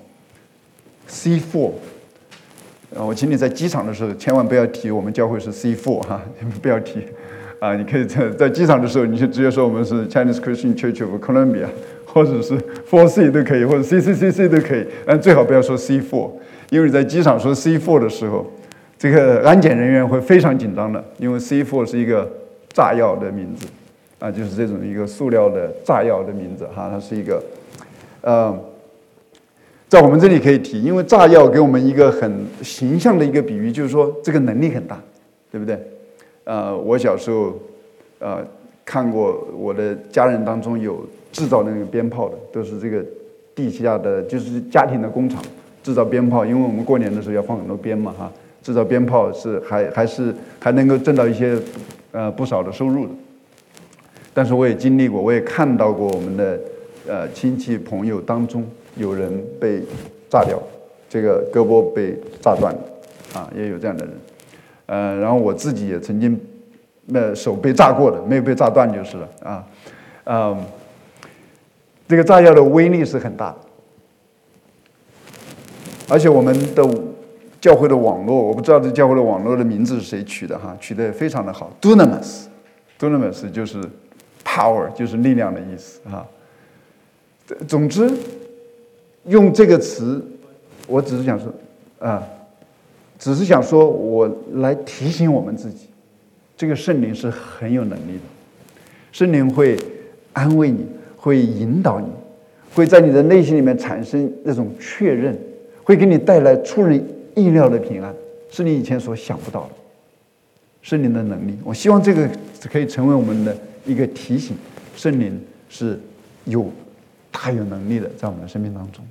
C 四， 我请你在机场的时候千万不要提我们教会是 C 四 哈，你们不要提。啊，你可以在在机场的时候，你就直接说我们是 Chinese Christian Church of Columbia， 或者是 四 C 都可以，或者 C C C C 都可以，但最好不要说 C 四， 因为你在机场说 C 四 的时候，这个安检人员会非常紧张的，因为 C 四 是一个炸药的名字，啊，就是这种一个塑料的炸药的名字哈，它是一个，呃，在我们这里可以提，因为炸药给我们一个很形象的一个比喻，就是说这个能力很大，对不对？呃，我小时候，呃，看过我的家人当中有制造那个鞭炮的，都是这个地下的，就是家庭的工厂制造鞭炮，因为我们过年的时候要放很多鞭嘛，哈，制造鞭炮是还还是还能够挣到一些呃不少的收入的。但是我也经历过，我也看到过我们的呃亲戚朋友当中有人被炸掉，这个胳膊被炸断了，啊，也有这样的人。呃，然后我自己也曾经，那手被炸过的，没有被炸断就是了啊，嗯，这个炸药的威力是很大的，而且我们的教会的网络，我不知道这教会的网络的名字是谁取的哈，取得非常的好 ，dunamis，dunamis 就是 power， 就是力量的意思哈。总之，用这个词，我只是想说啊。只是想说，我来提醒我们自己，这个圣灵是很有能力的，圣灵会安慰你，会引导你，会在你的内心里面产生那种确认，会给你带来出人意料的平安，是你以前所想不到的。圣灵的能力，我希望这个可以成为我们的一个提醒，圣灵是有大有能力的，在我们的生命当中。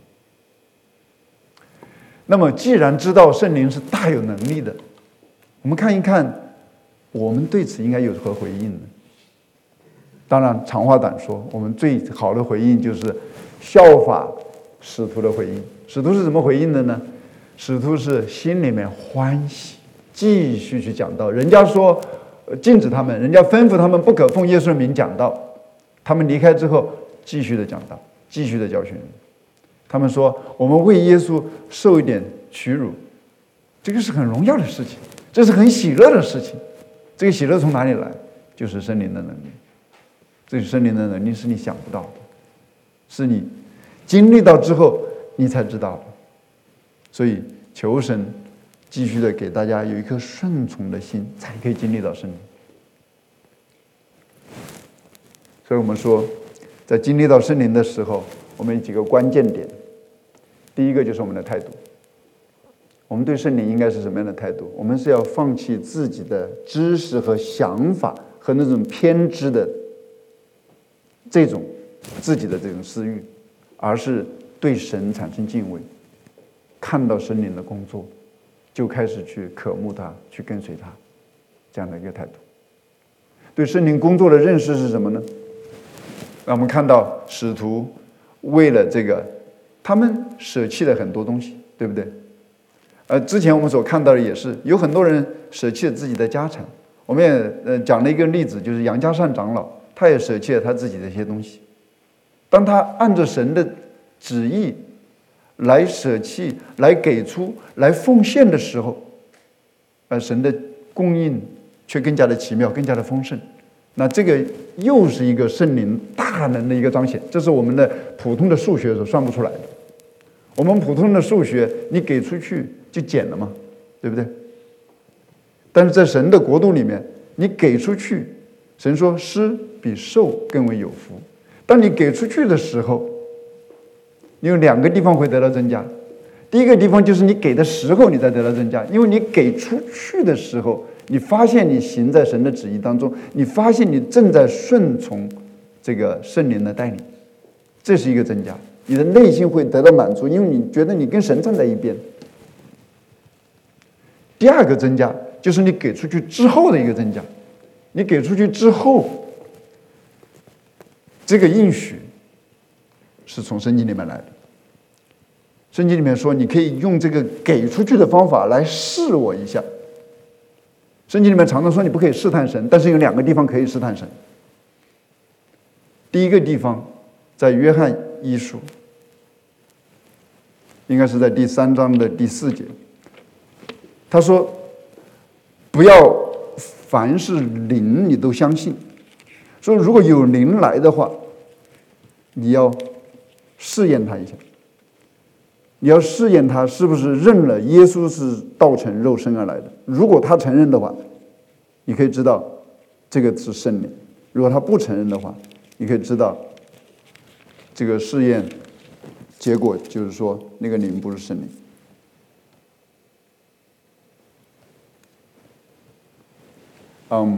那么既然知道圣灵是大有能力的，我们看一看我们对此应该有何回应呢？当然长话短说，我们最好的回应就是效法使徒的回应。使徒是怎么回应的呢？使徒是心里面欢喜，继续去讲道。人家说禁止他们，人家吩咐他们不可奉耶稣的名讲道，他们离开之后继续的讲道，继续的教训人。他们说我们为耶稣受一点屈辱，这个是很荣耀的事情，这是很喜乐的事情。这个喜乐从哪里来？就是圣灵的能力。这个圣灵的能力是你想不到的，是你经历到之后你才知道的。所以求神继续的给大家有一颗顺从的心，才可以经历到圣灵。所以我们说，在经历到圣灵的时候，我们有几个关键点。 第一个就是我们的态度。我们对圣灵应该是什么样的态度？我们是要放弃自己的知识和想法和那种偏执的这种自己的这种私欲，而是对神产生敬畏，看到圣灵的工作，就开始去渴慕他，去跟随他，这样的一个态度。对圣灵工作的认识是什么呢？让我们看到使徒为了这个，他们舍弃了很多东西，对不对？呃，之前我们所看到的也是，有很多人舍弃了自己的家产。我们也呃讲了一个例子，就是杨家善长老，他也舍弃了他自己的一些东西。当他按照神的旨意来舍弃、来给出、来奉献的时候，呃，神的供应却更加的奇妙，更加的丰盛。那这个又是一个圣灵大能的一个彰显，这是我们的普通的数学所算不出来的。我们普通的数学，你给出去就减了嘛，对不对？但是在神的国度里面，你给出去，神说施比受更为有福。当你给出去的时候，你有两个地方会得到增加。第一个地方就是你给的时候，你才得到增加，因为你给出去的时候，你发现你行在神的旨意当中，你发现你正在顺从这个圣灵的带领，这是一个增加。你的内心会得到满足，因为你觉得你跟神站在一边。第二个增加就是你给出去之后的一个增加，你给出去之后，这个应许是从圣经里面来的。圣经里面说，你可以用这个给出去的方法来试我一下。圣经里面常常说你不可以试探神，但是有两个地方可以试探神。第一个地方在约翰一书，应该是在第三章的第四节。他说：“不要凡是灵你都相信。说如果有灵来的话，你要试验他一下。你要试验他是不是认了耶稣是道成肉身而来的。如果他承认的话，你可以知道这个是圣灵；如果他不承认的话，你可以知道这个试验结果就是说那个灵不是圣灵。”嗯，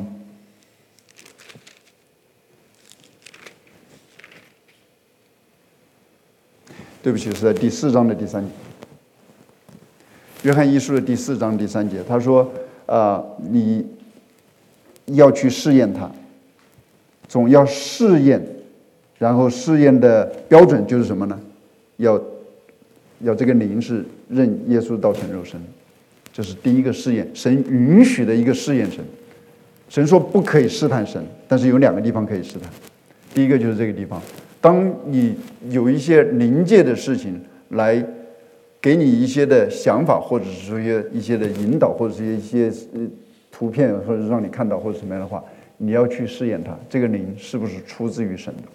对不起，是在第四章的第三节。约翰一书的第四章第三节，他说：“啊、呃，你要去试验他，总要试验，然后试验的标准就是什么呢？要要这个灵是认耶稣道成肉身，这是第一个试验，神允许的一个试验神。神说不可以试探神，但是有两个地方可以试探。第一个就是这个地方，当你有一些灵界的事情来给你一些的想法，或者是说一些一些的引导，或者是一些图片，或者是让你看到或者什么样的话，你要去试验它，这个灵是不是出自于神的。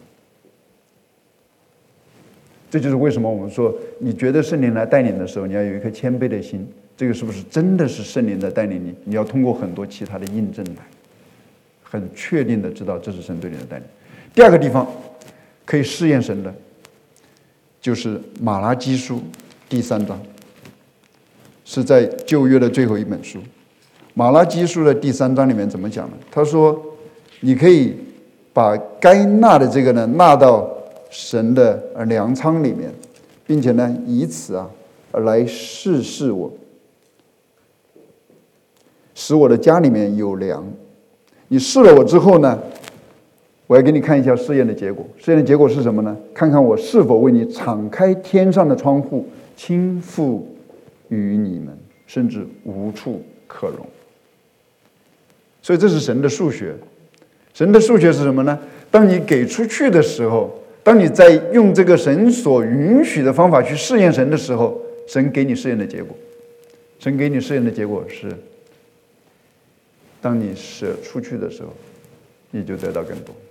这就是为什么我们说，你觉得圣灵来带领的时候，你要有一颗谦卑的心，这个是不是真的是圣灵在带领你？你要通过很多其他的印证来很确定的知道这是神对你的带领。第二个地方可以试验神的，就是马拉基书第三章，是在旧约的最后一本书。马拉基书的第三章里面怎么讲呢？他说，你可以把该纳的这个呢纳到神的粮仓里面，并且呢以此啊来试试我，使我的家里面有粮。你试了我之后呢，我要给你看一下试验的结果。试验的结果是什么呢？看看我是否为你敞开天上的窗户，倾覆于你们，甚至无处可容。所以这是神的数学。神的数学是什么呢？当你给出去的时候，当你在用这个神所允许的方法去试验神的时候，神给你试验的结果，神给你试验的结果是，当你舍出去的时候，你就得到更多。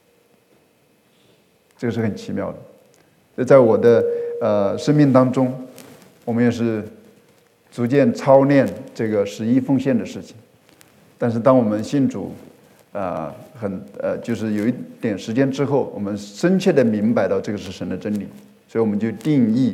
这个是很奇妙的。在我的呃生命当中，我们也是逐渐操练这个十一奉献的事情。但是当我们信主，呃，很呃，就是有一点时间之后，我们深切的明白到这个是神的真理，所以我们就定义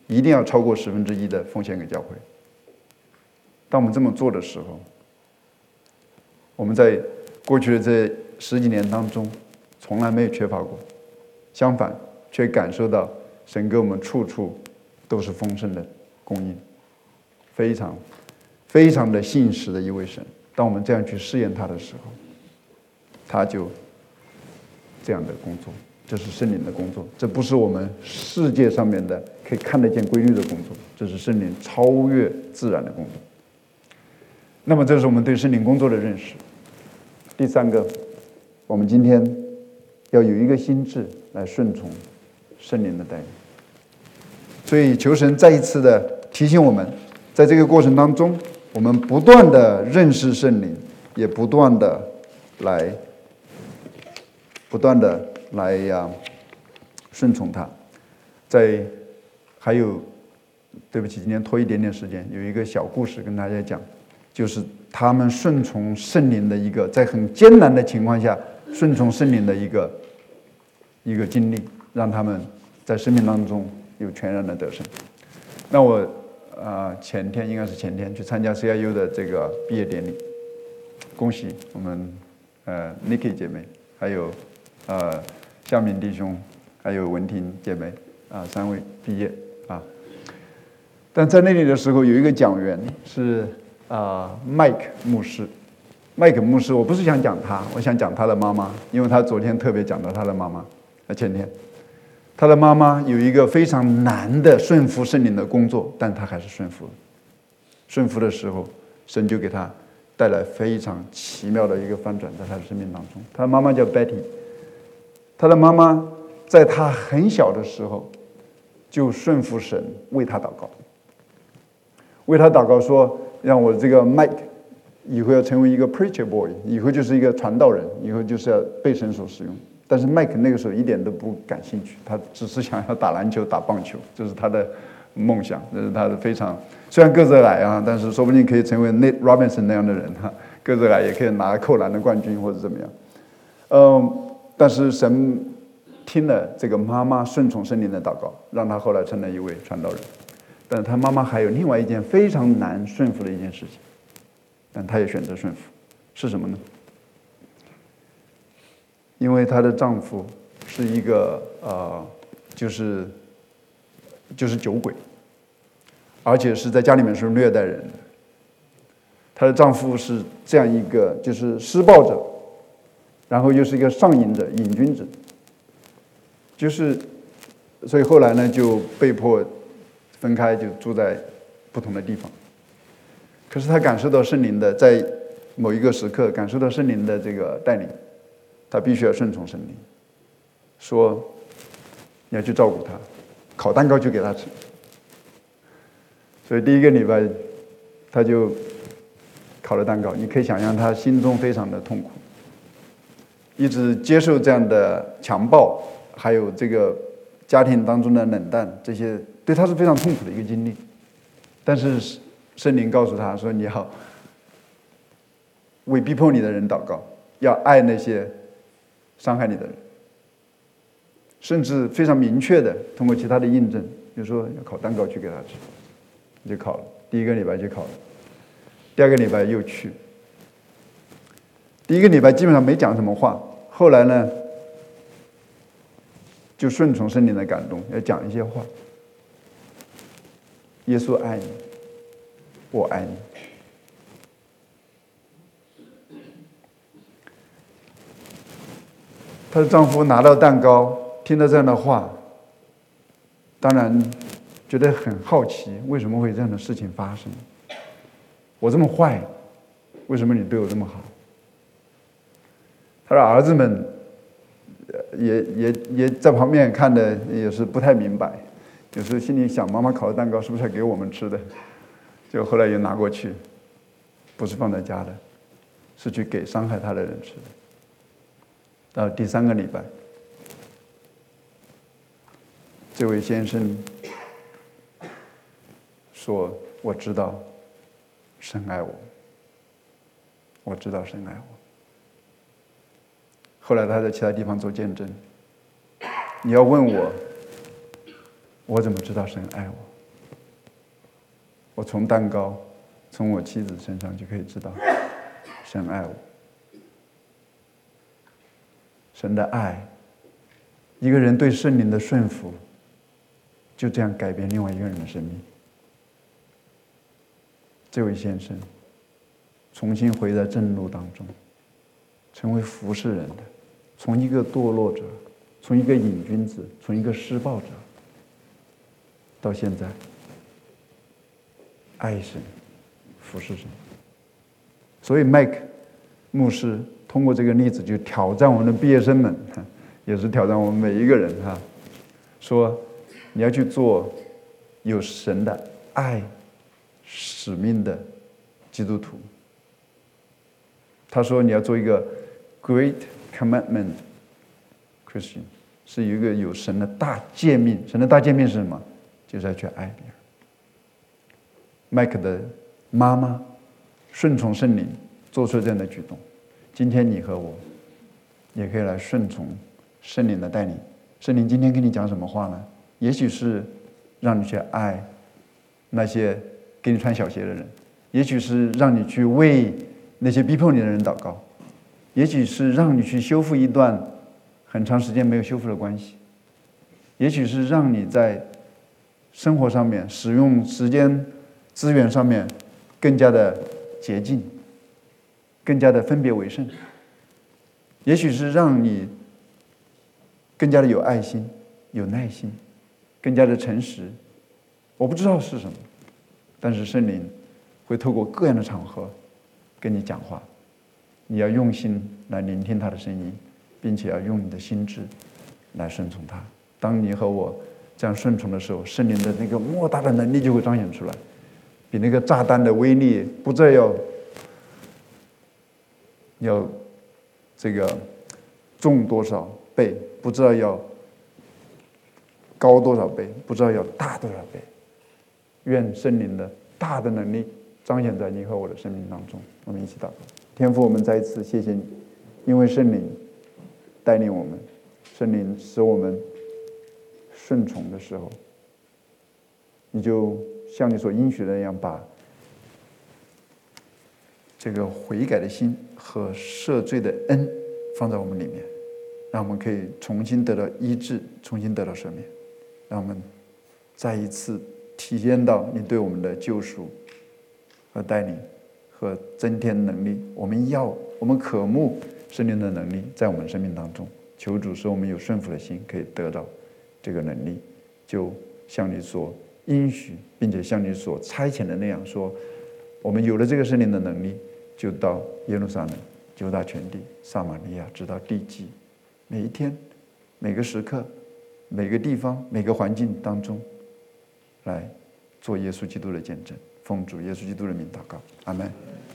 一定要超过十分之一的奉献给教会。当我们这么做的时候，我们在过去的这十几年当中从来没有缺乏过，相反却感受到神给我们处处都是丰盛的供应，非常非常的信实的一位神。当我们这样去试验他的时候，他就这样的工作，这是圣灵的工作，这不是我们世界上面的可以看得见规律的工作，这是圣灵超越自然的工作。那么这是我们对圣灵工作的认识。第三个，我们今天要有一个心智来顺从圣灵的带领。所以求神再一次的提醒我们，在这个过程当中，我们不断的认识圣灵，也不断的来不断的来呀、啊、顺从他。在还有对不起，今天拖一点点时间，有一个小故事跟大家讲，就是他们顺从圣灵的一个在很艰难的情况下顺从圣灵的一个一个经历，让他们在生命当中有全然的得胜。那我啊、呃、前天应该是前天去参加 C I U 的这个毕业典礼，恭喜我们呃 Nikki 姐妹，还有呃向敏弟兄，还有文婷姐妹啊、呃、三位毕业啊。但在那里的时候，有一个讲员是啊、呃、Mike 牧师。Mike 牧师，我不是想讲他，我想讲他的妈妈，因为他昨天特别讲到他的妈妈，啊前天。他的妈妈有一个非常难的顺服圣灵的工作，但他还是顺服了。顺服的时候，神就给他带来非常奇妙的一个翻转，在他的生命当中。他的妈妈叫 Betty， 他的妈妈在他很小的时候就顺服神，为他祷告，为他祷告说，让我这个 Mike 以后要成为一个 preacher boy， 以后就是一个传道人，以后就是要被神所使用。但是麦克那个时候一点都不感兴趣，他只是想要打篮球、打棒球，这是他的梦想，这是他的非常虽然个子矮啊，但是说不定可以成为 Nate Robinson 那样的人哈，个子矮也可以拿扣篮的冠军或者怎么样。嗯，但是神听了这个妈妈顺从圣灵的祷告，让他后来成了一位传道人。但是他妈妈还有另外一件非常难顺服的一件事情，但他也选择顺服，是什么呢？因为她的丈夫是一个呃，就是就是酒鬼，而且是在家里面是虐待人的。她的丈夫是这样一个就是施暴者，然后又是一个上瘾者、瘾君子，就是所以后来呢就被迫分开，就住在不同的地方。可是她感受到圣灵的，在某一个时刻感受到圣灵的这个带领。他必须要顺从圣灵，说你要去照顾他，烤蛋糕去给他吃。所以第一个礼拜，他就烤了蛋糕。你可以想象他心中非常的痛苦，一直接受这样的强暴，还有这个家庭当中的冷淡，这些对他是非常痛苦的一个经历。但是圣灵告诉他说，你要为逼迫你的人祷告，要爱那些伤害你的人，甚至非常明确的通过其他的印证，比如说要烤蛋糕去给他吃，就烤了。第一个礼拜就烤了，第二个礼拜又去。第一个礼拜基本上没讲什么话，后来呢，就顺从圣灵的感动，要讲一些话。耶稣爱你，我爱你。她的丈夫拿到蛋糕，听到这样的话，当然觉得很好奇，为什么会有这样的事情发生？我这么坏，为什么你对我这么好？他的儿子们也也也在旁边看的也是不太明白，有时候心里想，妈妈烤的蛋糕是不是要给我们吃的？就后来又拿过去，不是放在家的，是去给伤害他的人吃的。到第三个礼拜，这位先生说：“我知道神爱我，我知道神爱我。”后来他在其他地方做见证。你要问我，我怎么知道神爱我？ 我从蛋糕，从我妻子身上就可以知道，神爱我。神的爱，一个人对圣灵的顺服，就这样改变另外一个人的生命。这位先生重新回在正路当中，成为服侍人的，从一个堕落者，从一个瘾君子，从一个施暴者，到现在爱神，服侍神。所以麦克牧师通过这个例子就挑战我们的毕业生们，也是挑战我们每一个人哈，说你要去做有神的爱使命的基督徒。他说你要做一个 Great Commandment Christian， 是一个有神的大诫命。神的大诫命是什么？就是要去爱别人。麦克的妈妈顺从圣灵做出这样的举动，今天你和我也可以来顺从圣灵的带领。圣灵今天跟你讲什么话呢？也许是让你去爱那些给你穿小鞋的人，也许是让你去为那些逼迫你的人祷告，也许是让你去修复一段很长时间没有修复的关系，也许是让你在生活上面使用时间资源上面更加的洁净，更加的分别为圣，也许是让你更加的有爱心、有耐心，更加的诚实。我不知道是什么，但是圣灵会透过各样的场合跟你讲话，你要用心来聆听他的声音，并且要用你的心智来顺从他。当你和我这样顺从的时候，圣灵的那个莫大的能力就会彰显出来，比那个炸弹的威力不再要要这个重多少倍，不知道要高多少倍，不知道要大多少倍。愿圣灵的大的能力彰显在你和我的生命当中。我们一起祷告。天父，我们再一次谢谢你，因为圣灵带领我们，圣灵使我们顺从的时候，你就像你所应许的那样，把这个悔改的心和赦罪的恩放在我们里面，让我们可以重新得到医治，重新得到赦免，让我们再一次体验到你对我们的救赎和带领和增添能力。我们要我们渴慕圣灵的能力在我们生命当中，求主使我们有顺服的心，可以得到这个能力，就像你所应许并且像你所差遣的那样，说我们有了这个圣灵的能力，就到耶路撒冷、犹大全地、撒玛利亚，直到地极，每一天、每个时刻、每个地方、每个环境当中，来做耶稣基督的见证。奉主耶稣基督的名祷告，阿们。